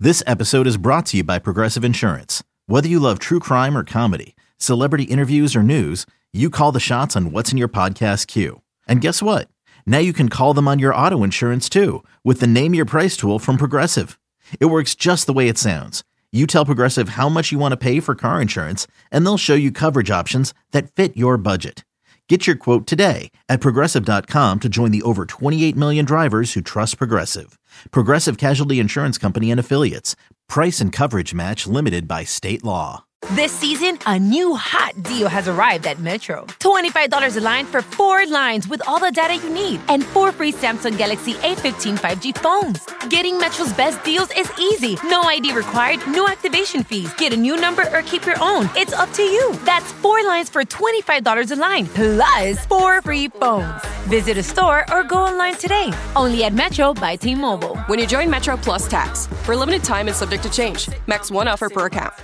This episode is brought to you by Progressive Insurance. Whether you love true crime or comedy, celebrity interviews or news, you call the shots on what's in your podcast queue. And guess what? Now you can call them on your auto insurance too with the Name Your Price tool from Progressive. It works just the way it sounds. You tell Progressive how much you want to pay for car insurance, and they'll show you coverage options that fit your budget. Get your quote today at Progressive.com to join the over 28 million drivers who trust Progressive. Progressive Casualty Insurance Company and Affiliates. Price and coverage match limited by state law. This season, a new hot deal has arrived at Metro. $25 a line for 4 lines with all the data you need and 4 free Samsung Galaxy A15 5G phones. Getting Metro's best deals is easy. No ID required, no activation fees. Get a new number or keep your own. It's up to you. That's 4 lines for $25 a line, plus 4 free phones. Visit a store or go online today. Only at Metro by T-Mobile. When you join Metro Plus Tax. For a limited time and subject to change. Max 1 offer per account.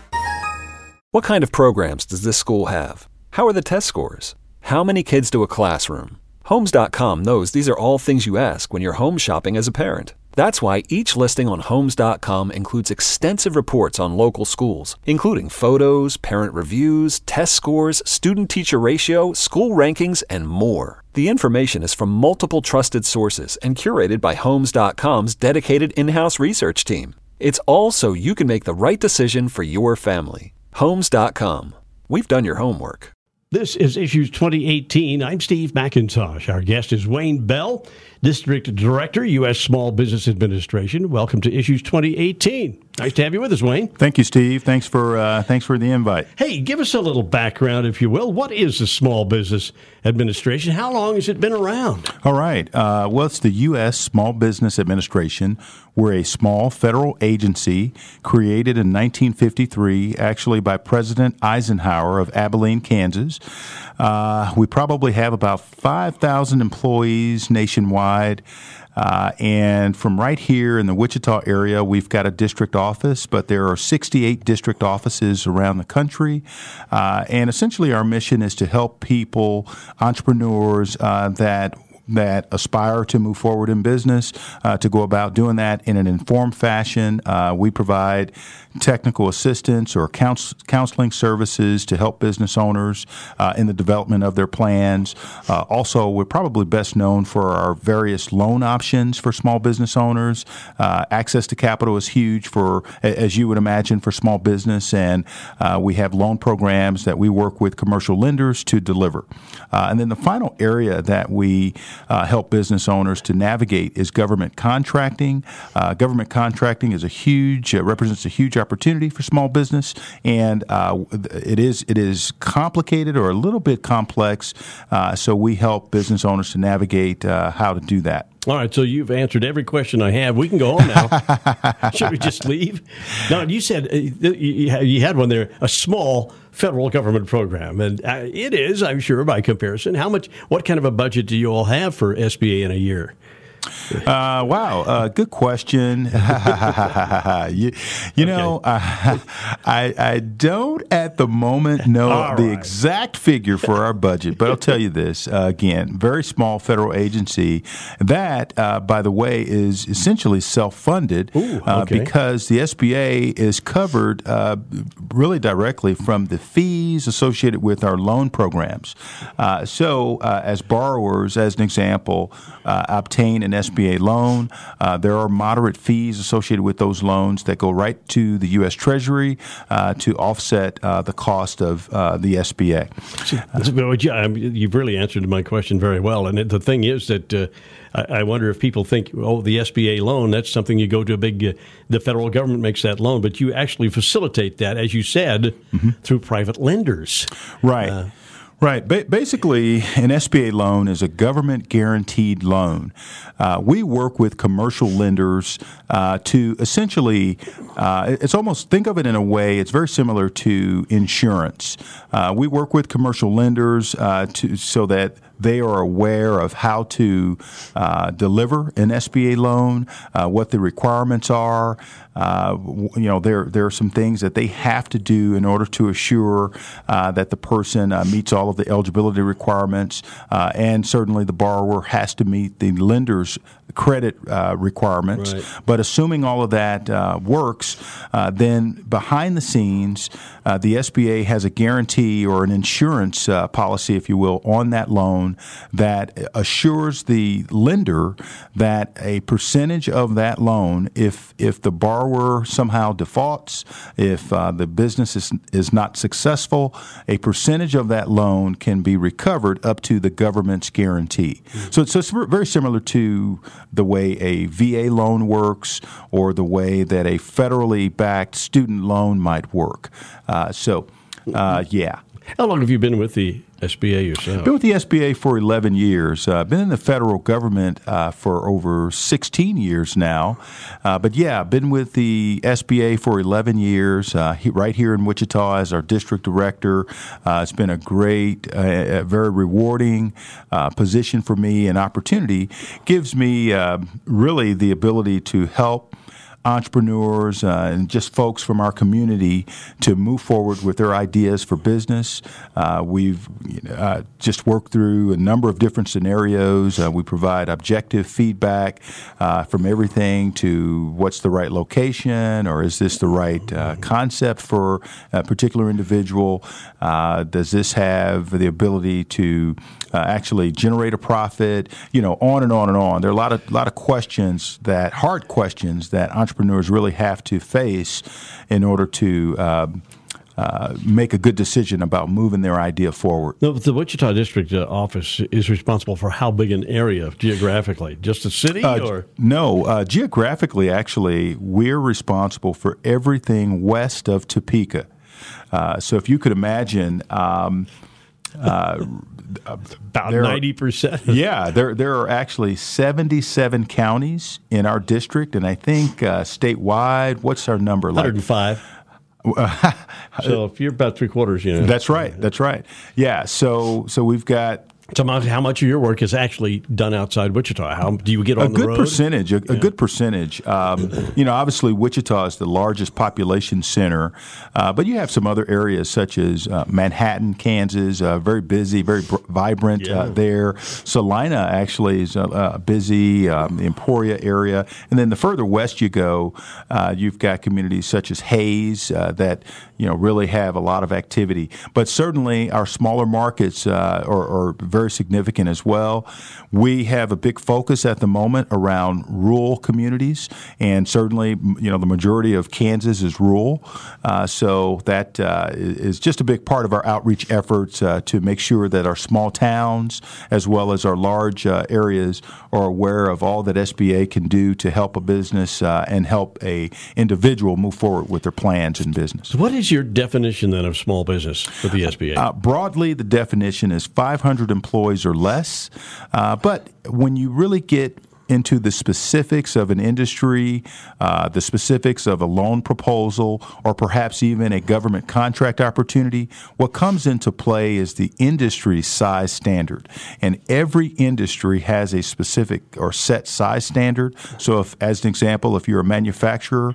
What kind of programs does this school have? How are the test scores? How many kids do a classroom? Homes.com knows these are all things you ask when you're home shopping as a parent. That's why each listing on Homes.com includes extensive reports on local schools, including photos, parent reviews, test scores, student-teacher ratio, school rankings, and more. The information is from multiple trusted sources and curated by Homes.com's dedicated in-house research team. It's all so you can make the right decision for your family. Homes.com. We've done your homework. This is Issues 2018. I'm Steve McIntosh. Our guest is Wayne Bell, District Director, U.S. Small Business Administration. Welcome to Issues 2018. Nice to have you with us, Wayne. Thank you, Steve. Thanks for the invite. Hey, give us a little background, if you will. What is the Small Business Administration? How long has it been around? All right. Well, it's the U.S. Small Business Administration. We're a small federal agency created in 1953, actually by President Eisenhower of Abilene, Kansas. We probably have about 5,000 employees nationwide. And from right here in the Wichita area, we've got a district office, but there are 68 district offices around the country. And essentially our mission is to help people, entrepreneurs that aspire to move forward in business, to go about doing that in an informed fashion. We provide technical assistance or counseling services to help business owners in the development of their plans. Also, we're probably best known for our various loan options for small business owners. Access to capital is huge for, as you would imagine, for small business, and we have loan programs that we work with commercial lenders to deliver. And then the final area that we help business owners to navigate is government contracting. Government contracting is represents a huge opportunity for small business, and it is complicated or a little bit complex. So we help business owners to navigate how to do that. All right, so you've answered every question I have. We can go home now. Should we just leave? Now, you said you had one there, a small federal government program, and it is, I'm sure, by comparison. What kind of a budget do you all have for SBA in a year? Wow, good question. you know, I don't at the moment know the exact figure for our budget, but I'll tell you this, again, very small federal agency that, by the way, is essentially self-funded because the SBA is covered really directly from the fees associated with our loan programs. So as borrowers, as an example, obtain an SBA loan. There are moderate fees associated with those loans that go right to the U.S. Treasury to offset the cost of the SBA. You've really answered my question very well. And the thing is that I wonder if people think, the SBA loan, that's something you go to the federal government makes that loan, but you actually facilitate that, as you said, through private lenders. Right. Right. Basically, an SBA loan is a government-guaranteed loan. We work with commercial lenders to essentially, it's almost, think of it in a way, it's very similar to insurance. We work with commercial lenders so that they are aware of how to deliver an SBA loan, what the requirements are. There are some things that they have to do in order to assure that the person meets all of the eligibility requirements, and certainly the borrower has to meet the lender's credit requirements. Right. But assuming all of that works, then behind the scenes, the SBA has a guarantee or an insurance policy, if you will, on that loan that assures the lender that a percentage of that loan, if the borrower somehow defaults, if the business is not successful, a percentage of that loan can be recovered up to the government's guarantee. So it's very similar to the way a VA loan works or the way that a federally backed student loan might work. Yeah. How long have you been with the SBA yourself? Been with the SBA for 11 years. Been in the federal government for over 16 years now. But yeah, been with the SBA for 11 years, right here in Wichita as our district director. It's been a great, very rewarding position for me, and opportunity. Gives me really the ability to help entrepreneurs and just folks from our community to move forward with their ideas for business. We've just worked through a number of different scenarios. We provide objective feedback from everything to what's the right location, or is this the right concept for a particular individual? Does this have the ability to actually generate a profit? On and on and on. There are a lot of questions, hard questions that entrepreneurs really have to face in order to make a good decision about moving their idea forward. No, but the Wichita District Office is responsible for how big an area geographically? Just a city? Or No. Geographically, actually, we're responsible for everything west of Topeka. So if you could imagine... about 90%. Yeah, there are actually 77 counties in our district, and I think statewide, what's our number? 105. So if you're about three-quarters, That's right. Yeah, so we've got... So how much of your work is actually done outside Wichita? How do you get on the road? A good percentage. Obviously Wichita is the largest population center, but you have some other areas such as Manhattan, Kansas, very busy, very vibrant there. Salina actually is busy, the Emporia area. And then the further west you go, you've got communities such as Hayes that really have a lot of activity. But certainly our smaller markets are very significant as well. We have a big focus at the moment around rural communities, and certainly, the majority of Kansas is rural. So that is just a big part of our outreach efforts to make sure that our small towns, as well as our large areas, are aware of all that SBA can do to help a business and help a individual move forward with their plans in business. So what is your definition then of small business for the SBA? Broadly, the definition is 500 employees or less. But when you really get into the specifics of an industry, the specifics of a loan proposal, or perhaps even a government contract opportunity, what comes into play is the industry size standard. And every industry has a specific or set size standard. So as an example, if you're a manufacturer,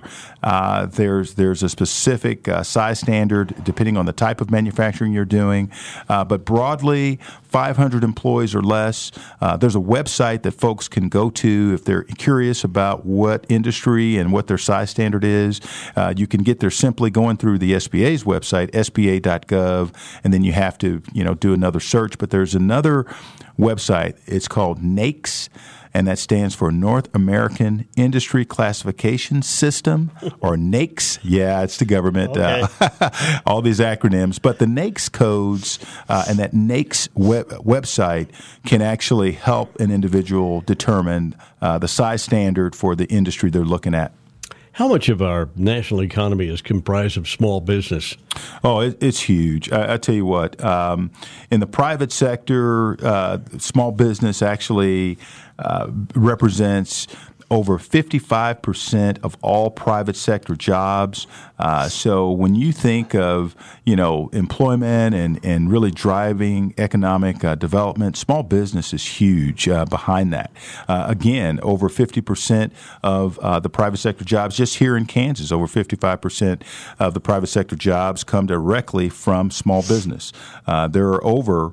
there's a specific size standard depending on the type of manufacturing you're doing. But broadly, 500 employees or less. There's a website that folks can go to if they're curious about what industry and what their size standard is. You can get there simply going through the SBA's website, sba.gov, and then you have to do another search. But there's another website. It's called NAICS, and that stands for North American Industry Classification System, or NAICS. Yeah, it's the government, okay. All these acronyms. But the NAICS codes and that NAICS website can actually help an individual determine the size standard for the industry they're looking at. How much of our national economy is comprised of small business? Oh, it's huge. I tell you what, in the private sector, small business actually represents over 55% of all private sector jobs. So when you think of, employment and really driving economic development, small business is huge behind that. Again, over 50% of the private sector jobs just here in Kansas, over 55% of the private sector jobs come directly from small business. There are over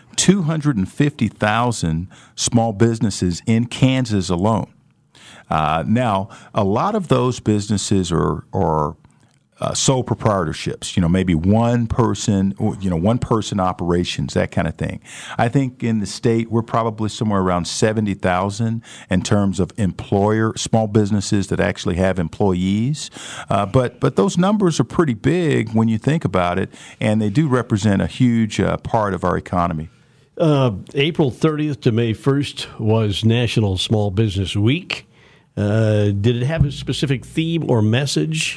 250,000 small businesses in Kansas alone. Now, a lot of those businesses are sole proprietorships, maybe one person operations, that kind of thing. I think in the state, we're probably somewhere around 70,000 in terms of small businesses that actually have employees. But those numbers are pretty big when you think about it, and they do represent a huge part of our economy. April 30th to May 1st was National Small Business Week. Did it have a specific theme or message?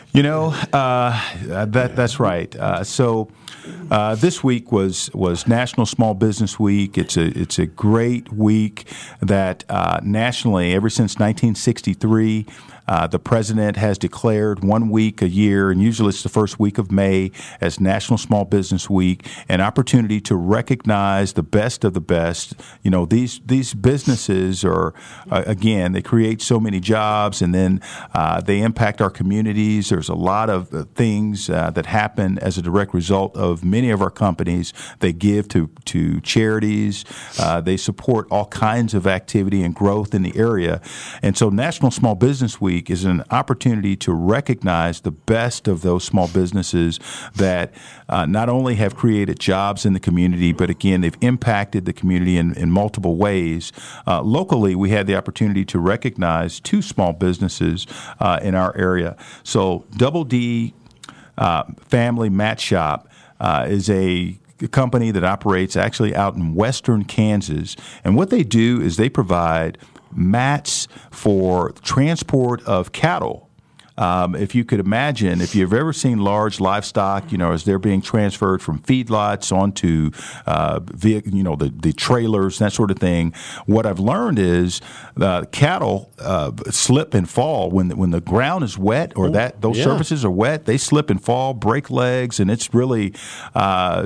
That's right. So this week was National Small Business Week. It's a great week that nationally, ever since 1963, the president has declared 1 week a year, and usually it's the first week of May, as National Small Business Week, an opportunity to recognize the best of the best. These businesses are, again, they create so many jobs, and then they impact our communities. There's a lot of things that happen as a direct result of many of our companies. They give to charities. They support all kinds of activity and growth in the area. And so National Small Business Week is an opportunity to recognize the best of those small businesses that not only have created jobs in the community, but again, they've impacted the community in multiple ways. Locally, we had the opportunity to recognize 2 small businesses in our area. So Double D Family Mat Shop is a company that operates actually out in western Kansas. And what they do is they provide mats for transport of cattle. If you could imagine, if you've ever seen large livestock, as they're being transferred from feedlots onto, the trailers, that sort of thing. What I've learned is cattle slip and fall when the ground is wet or those surfaces are wet. They slip and fall, break legs, and it's really, a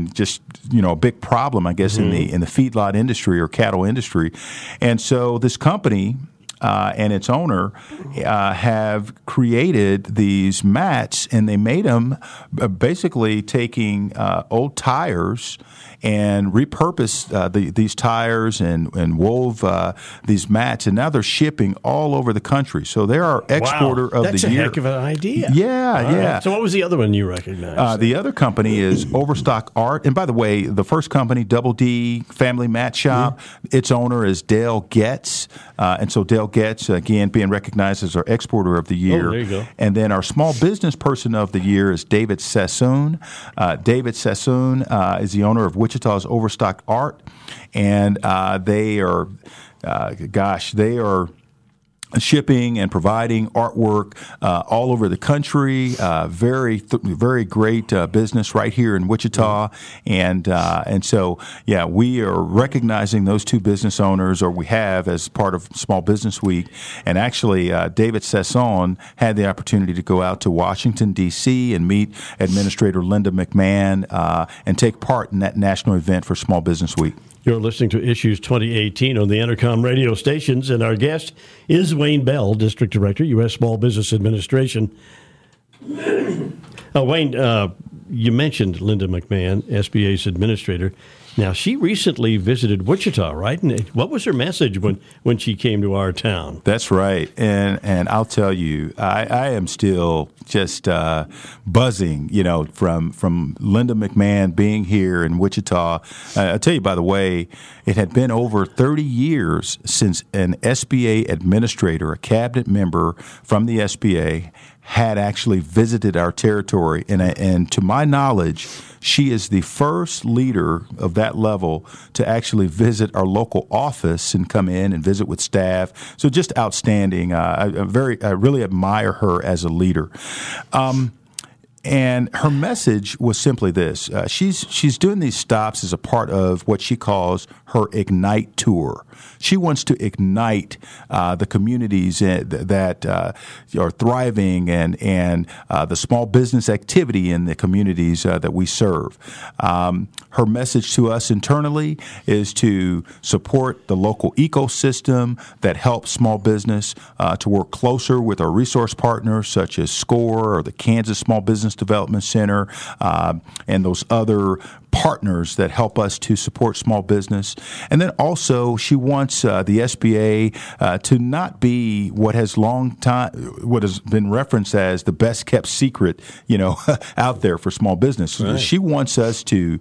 big problem, I guess, in the feedlot industry or cattle industry. And so this company and its owner have created these mats, and they made them basically taking old tires and repurposed these tires and wove these mats, and now they're shipping all over the country. So they're our exporter of the year. That's a heck of an idea. Yeah. Right. So what was the other one you recognized? The other company is Overstock Art. And by the way, the first company, Double D Family Mat Shop, its owner is Dale Getz. And so Dale Getz, again, being recognized as our exporter of the year. Oh, there you go. And then our small business person of the year is David Sassoon. David Sassoon is the owner of Wichita's Overstock Art. And they are shipping and providing artwork all over the country. Very great business right here in Wichita, and so we are recognizing those 2 business owners, or we have, as part of Small Business Week. And actually, David Sasson had the opportunity to go out to Washington D.C. and meet Administrator Linda McMahon and take part in that national event for Small Business Week. You're listening to Issues 2018 on the Entercom radio stations, and our guest is Wayne Bell, District Director, U.S. Small Business Administration. Wayne, you mentioned Linda McMahon, SBA's administrator. Now, she recently visited Wichita, right? And what was her message when she came to our town? That's right. And I'll tell you, I am still just buzzing, from Linda McMahon being here in Wichita. I'll tell you, by the way, it had been over 30 years since an SBA administrator, a cabinet member from the SBA, had actually visited our territory. And to my knowledge, she is the first leader of that level to actually visit our local office and come in and visit with staff. So just outstanding. I really admire her as a leader. And her message was simply this. She's doing these stops as a part of what she calls her Ignite Tour. She wants to ignite the communities that are thriving and the small business activity in the communities that we serve. Her message to us internally is to support the local ecosystem that helps small business to work closer with our resource partners such as SCORE or the Kansas Small Business Development Center and those other partners that help us to support small business. And then also she wants the SBA to not be what has been referenced as the best kept secret, out there for small business. Right. She wants us to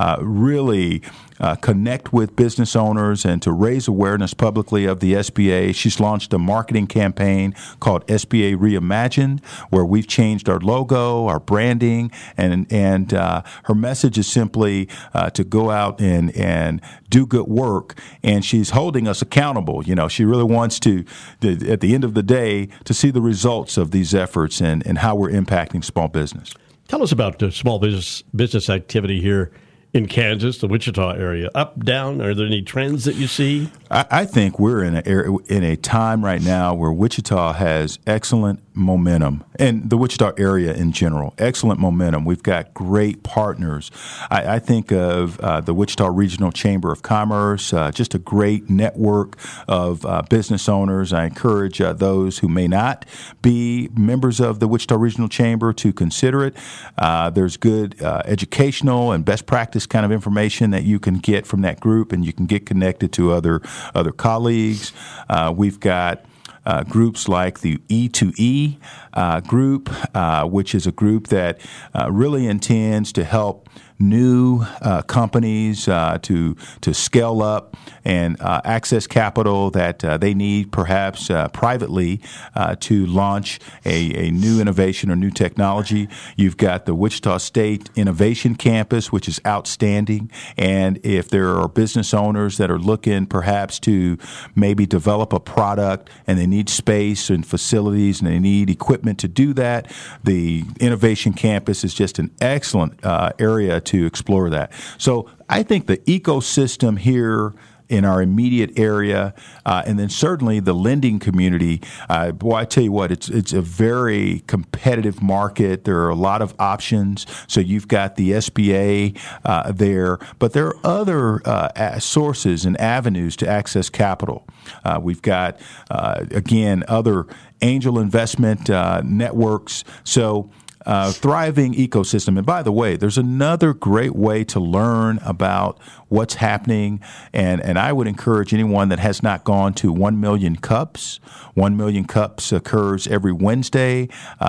really connect with business owners and to raise awareness publicly of the SBA. She's launched a marketing campaign called SBA Reimagined, where we've changed our logo, our branding, and her message is simply to go out and do good work. And she's holding us accountable. She really wants to, at the end of the day, to see the results of these efforts and how we're impacting small business. Tell us about the small business activity here in Kansas, the Wichita area. Up, down? Are there any trends that you see? I think we're in a time right now where Wichita has excellent momentum, and the Wichita area in general, excellent momentum. We've got great partners. I think of the Wichita Regional Chamber of Commerce, just a great network of business owners. I encourage those who may not be members of the Wichita Regional Chamber to consider it. There's good educational and best practice kind of information that you can get from that group, and you can get connected to other colleagues. We've got groups like the E2E group, which is a group that really intends to help new companies to scale up and access capital that they need perhaps privately to launch a new innovation or new technology. You've got the Wichita State Innovation Campus, which is outstanding. And if there are business owners that are looking perhaps to maybe develop a product and they need space and facilities and they need equipment to do that, the Innovation Campus is just an excellent area to explore that. So I think the ecosystem here in our immediate area, and then certainly the lending community. I tell you what, it's a very competitive market. There are a lot of options. So you've got the SBA there, but there are other sources and avenues to access capital. We've got, again, other angel investment networks. So thriving ecosystem. And by the way, there's another great way to learn about what's happening. And I would encourage anyone that has not gone to 1 Million Cups. 1 Million Cups occurs every Wednesday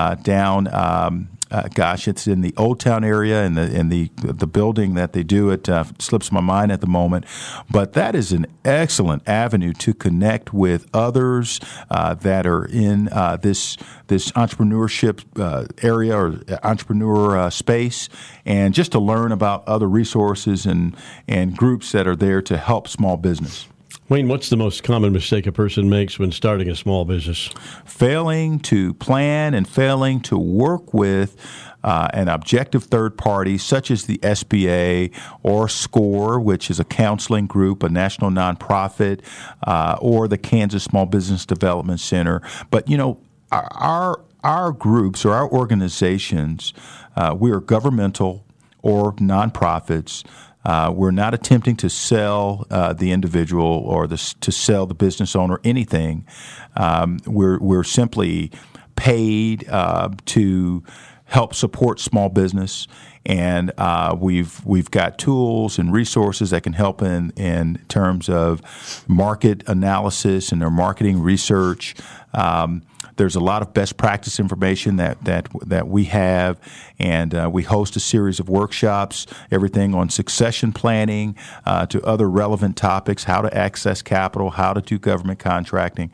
down it's in the Old Town area in the building that they do it slips my mind at the moment. But that is an excellent avenue to connect with others that are in this entrepreneurship area or entrepreneur space, and just to learn about other resources and groups that are there to help small business. Wayne, what's the most common mistake a person makes when starting a small business? Failing to plan and failing to work with an objective third party such as the SBA or SCORE, which is a counseling group, a national nonprofit, or the Kansas Small Business Development Center. But, our groups or our organizations, we are governmental or nonprofits. We're not attempting to sell the individual or to sell the business owner anything. We're simply paid to help support small business, and we've got tools and resources that can help in terms of market analysis and their marketing research. There's a lot of best practice information that we have, and we host a series of workshops, everything on succession planning to other relevant topics, how to access capital, how to do government contracting.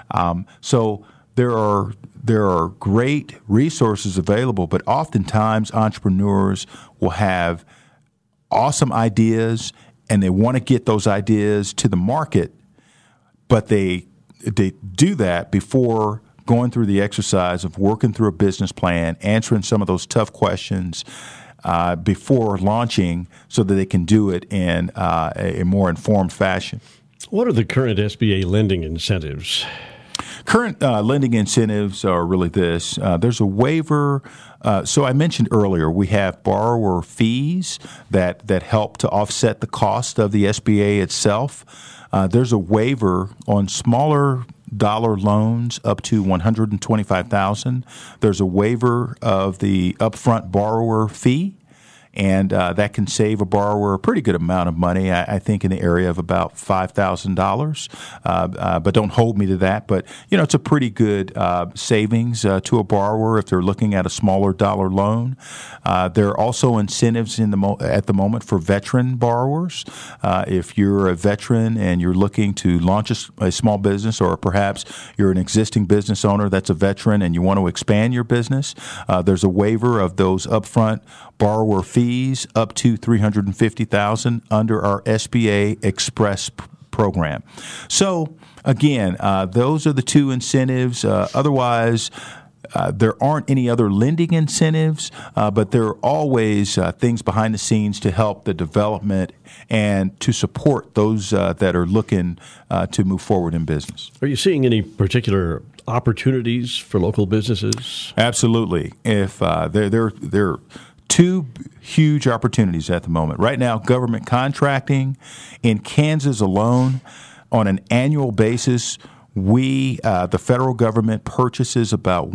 So there are great resources available, but oftentimes entrepreneurs will have awesome ideas, and they want to get those ideas to the market, but they do that before going through the exercise of working through a business plan, answering some of those tough questions before launching so that they can do it in a more informed fashion. What are the current SBA lending incentives? Current lending incentives are really this. There's a waiver. So I mentioned earlier, we have borrower fees that help to offset the cost of the SBA itself. There's a waiver on smaller dollar loans up to $125,000. There's a waiver of the upfront borrower fee. And that can save a borrower a pretty good amount of money, I think in the area of about $5,000. But don't hold me to that. But, it's a pretty good savings to a borrower if they're looking at a smaller dollar loan. There are also incentives at the moment for veteran borrowers. If you're a veteran and you're looking to launch a small business, or perhaps you're an existing business owner that's a veteran and you want to expand your business, there's a waiver of those upfront borrower fees up to $350,000 under our SBA Express program. So again, those are the two incentives. Otherwise, there aren't any other lending incentives, but there are always things behind the scenes to help the development and to support those that are looking to move forward in business. Are you seeing any particular opportunities for local businesses? Absolutely. If there are two huge opportunities at the moment. Right now, government contracting in Kansas alone, on an annual basis, the federal government purchases about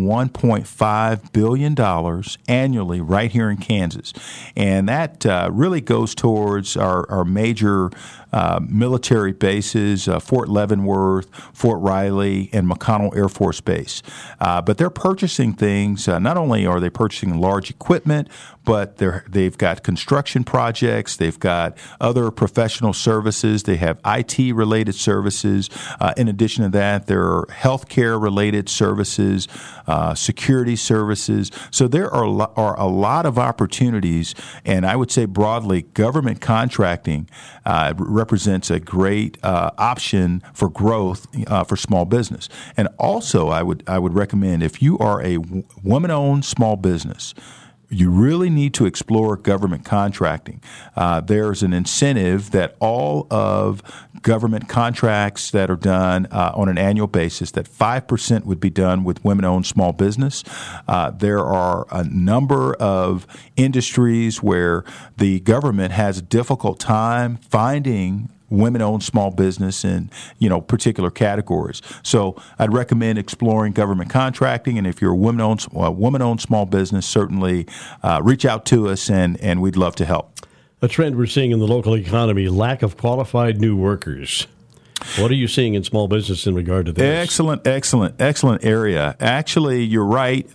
$1.5 billion annually right here in Kansas. And that really goes towards our major military bases, Fort Leavenworth, Fort Riley, and McConnell Air Force Base. But they're purchasing things, not only are they purchasing large equipment, but they've got construction projects, they've got other professional services, they have IT-related services. In addition to that, there are healthcare-related services, security services. So there are a lot of opportunities, and I would say broadly, government contracting represents a great option for growth for small business. And also, I would recommend, if you are a woman-owned small business, you really need to explore government contracting. There's an incentive that all of government contracts that are done on an annual basis, that 5% would be done with women-owned small business. There are a number of industries where the government has a difficult time finding women-owned small business in, particular categories. So I'd recommend exploring government contracting, and if you're a woman-owned small business, certainly reach out to us, and we'd love to help. A trend we're seeing in the local economy, lack of qualified new workers. What are you seeing in small business in regard to this? Excellent area. Actually, you're right.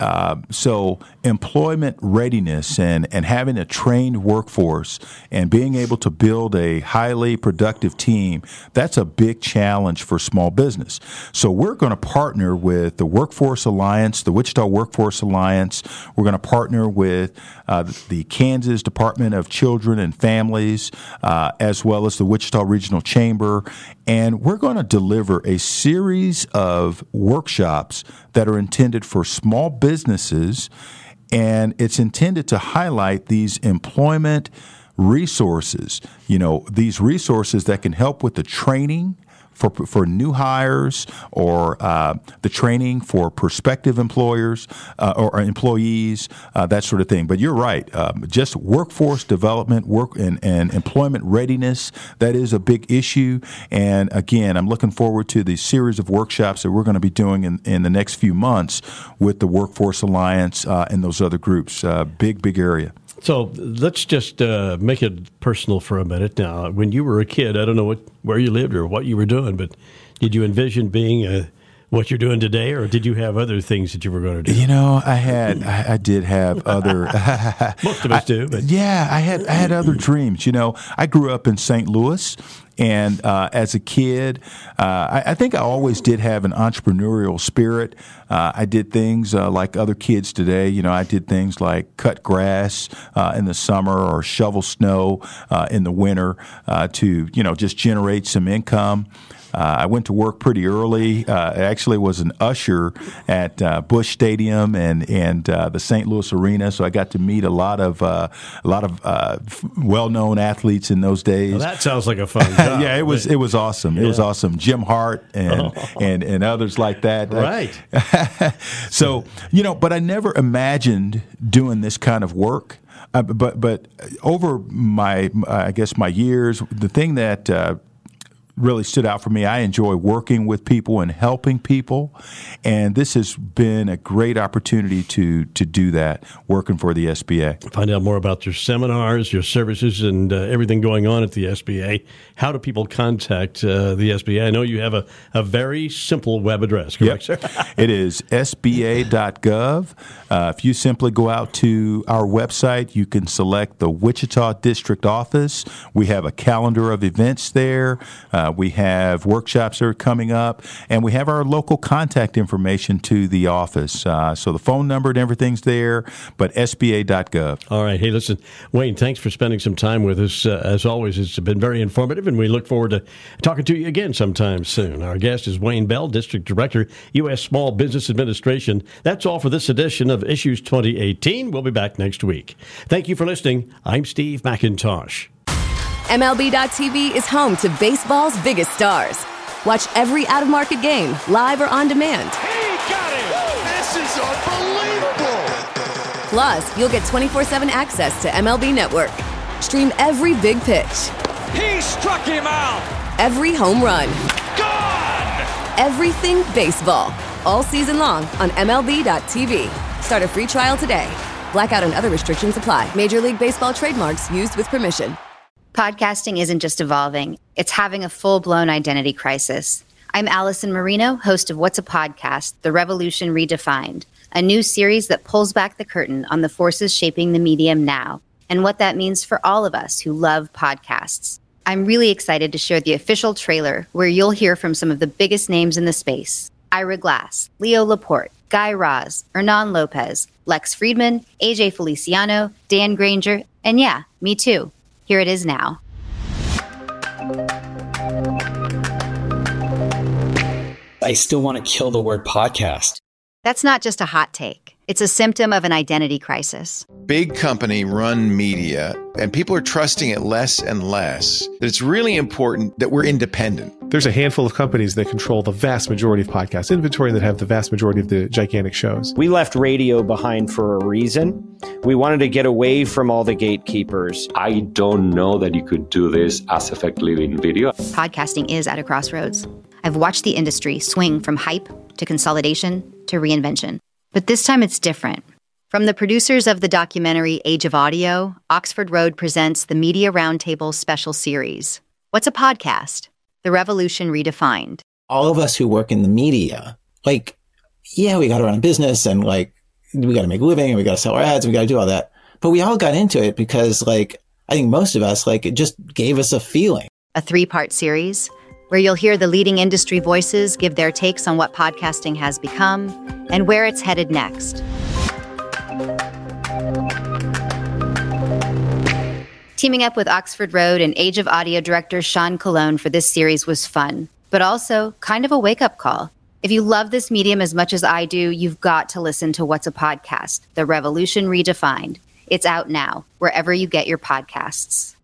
So employment readiness and having a trained workforce and being able to build a highly productive team, that's a big challenge for small business. So we're going to partner with the Workforce Alliance, the Wichita Workforce Alliance. We're going to partner with the Kansas Department of Children and Families, as well as the Wichita Regional Chamber. And we're going to deliver a series of workshops that are intended for small businesses, and it's intended to highlight these employment resources, these resources that can help with the training for new hires, or the training for prospective employers or employees, that sort of thing. But you're right. Just workforce development, work and employment readiness, that is a big issue. And again, I'm looking forward to the series of workshops that we're going to be doing in the next few months with the Workforce Alliance and those other groups. Big area. So let's just make it personal for a minute now. When you were a kid, I don't know where you lived or what you were doing, but did you envision being what you're doing today, or did you have other things that you were going to do? I did have other. Most of us do. But. Yeah, I had other dreams. I grew up in St. Louis, And as a kid, I think I always did have an entrepreneurial spirit. I did things like other kids today. You know, I did things like cut grass in the summer or shovel snow in the winter to, just generate some income. I went to work pretty early. I actually was an usher at Busch Stadium and the St. Louis Arena, so I got to meet a lot of well-known athletes in those days. Well, that sounds like a fun job. Yeah, it was awesome. It was awesome. Jim Hart and others like that. Right. So, but I never imagined doing this kind of work. But over my years, the thing that really stood out for me, I enjoy working with people and helping people, and this has been a great opportunity to do that, working for the SBA. Find out more about your seminars, your services, and everything going on at the SBA. How do people contact the SBA? I know you have a very simple web address, correct, sir? It is sba.gov. If you simply go out to our website, you can select the Wichita District Office. We have a calendar of events there. We have workshops that are coming up, and we have our local contact information to the office. So the phone number and everything's there, but sba.gov. All right. Hey, listen, Wayne, thanks for spending some time with us. As always, it's been very informative, and we look forward to talking to you again sometime soon. Our guest is Wayne Bell, District Director, U.S. Small Business Administration. That's all for this edition of Issues 2018. We'll be back next week. Thank you for listening. I'm Steve McIntosh. MLB.tv is home to baseball's biggest stars. Watch every out-of-market game, live or on demand. He got it! This is unbelievable! Plus, you'll get 24/7 access to MLB Network. Stream every big pitch. He struck him out! Every home run. Gone! Everything baseball. All season long on MLB.tv. Start a free trial today. Blackout and other restrictions apply. Major League Baseball trademarks used with permission. Podcasting isn't just evolving, it's having a full-blown identity crisis. I'm Allison Marino, host of What's a Podcast? The Revolution Redefined, a new series that pulls back the curtain on the forces shaping the medium now and what that means for all of us who love podcasts. I'm really excited to share the official trailer where you'll hear from some of the biggest names in the space. Ira Glass, Leo Laporte, Guy Raz, Hernan Lopez, Lex Friedman, AJ Feliciano, Dan Granger, and yeah, me too. Here it is now. I still want to kill the word podcast. That's not just a hot take. It's a symptom of an identity crisis. Big company run media, and people are trusting it less and less. That it's really important that we're independent. There's a handful of companies that control the vast majority of podcast inventory that have the vast majority of the gigantic shows. We left radio behind for a reason. We wanted to get away from all the gatekeepers. I don't know that you could do this as effectively in video. Podcasting is at a crossroads. I've watched the industry swing from hype to consolidation to reinvention. But this time it's different. From the producers of the documentary Age of Audio, Oxford Road presents the Media Roundtable special series. What's a podcast? The Revolution Redefined. All of us who work in the media, we got to run a business and we got to make a living and we got to sell our ads and we got to do all that. But we all got into it because I think most of us, it just gave us a feeling. A 3-part series where you'll hear the leading industry voices give their takes on what podcasting has become and where it's headed next. Teaming up with Oxford Road and Age of Audio director Sean Colon for this series was fun, but also kind of a wake-up call. If you love this medium as much as I do, you've got to listen to What's a Podcast? The Revolution Redefined. It's out now, wherever you get your podcasts.